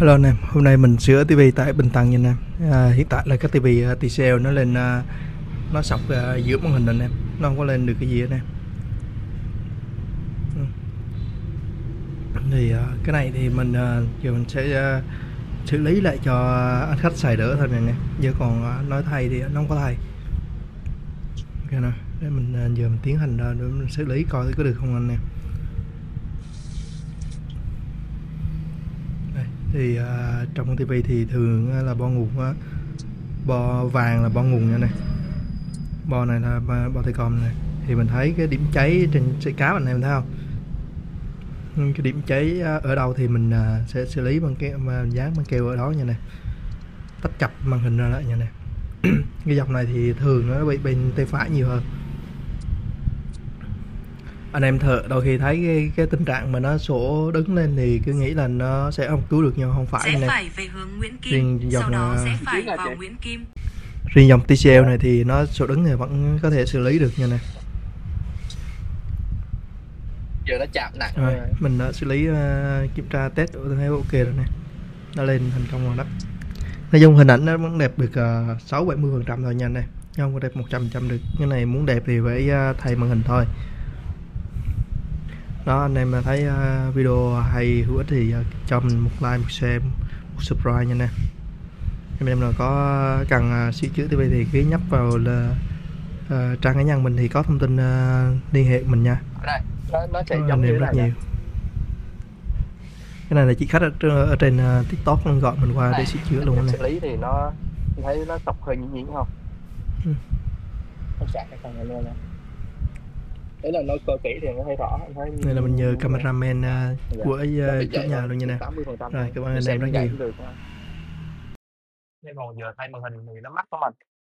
Hello anh em, hôm nay mình sửa tivi tại Bình Tân nha anh em. Hiện tại là cái tivi TCL nó lên nó sọc giữa màn hình anh em, nó không có lên được cái gì anh em. Thì cái này thì mình giờ mình sẽ xử lý lại cho anh khách xài đỡ thôi nè anh em. Giờ còn nói thay thì nó không có thay. Ok nè, để mình giờ mình tiến hành ra để mình xử lý coi có được không anh em. Đây, thì trong con tivi thì thường là bo nguồn, bo vàng là bo nguồn nha này, bo này là bo tay cầm này. Thì mình thấy cái điểm cháy trên dây cáo anh em thấy không, cái điểm cháy ở đâu thì mình sẽ xử lý bằng cái dán băng keo ở đó nha nè, tách cặp màn hình ra lại nha nè. Cái dòng này thì thường nó bị bên tay phải nhiều hơn. Anh em thợ đôi khi thấy cái tình trạng mà nó sổ đứng lên thì cứ nghĩ là nó sẽ không cứu được, nhưng không phải anh em. Phải về hướng Nguyễn Kim, riêng dòng, sau đó sẽ phải vào Nguyễn Kim. Riêng dòng TCL này thì nó sổ đứng thì vẫn có thể xử lý được nha nè. Giờ nó chạm nặng rồi. Mình đã xử lý kiểm tra test thấy ok rồi nè, nó lên thành công rồi đó. Nói chung hình ảnh nó vẫn đẹp được 60-70% thôi nha anh em, không có đẹp 100% được. Cái này muốn đẹp thì phải thay màn hình thôi. Đó, anh em thấy video hay hữu ích thì cho mình một like, một share, một subscribe nha nè. Em nào có cần sửa chữa tivi thì cứ nhấp vào là trang cá nhân mình thì có thông tin liên hệ mình nha. Đây, nó sẽ giống như rất này nhiều. Cái này là chị khách ở trên TikTok gọi mình qua để sửa chữa luôn này. Xử lý thì nó thấy nó tóc hơi nhuyễn không? Nó chạm cái phần này luôn nè. Đấy là nó coi kỹ thì nó thấy rõ. Thấy này là mình nhờ cameraman của chủ nhà luôn nha nè. Rồi, cảm ơn anh em rất nhiều. Nhưng còn giờ thay màn hình thì nó mắc của mình.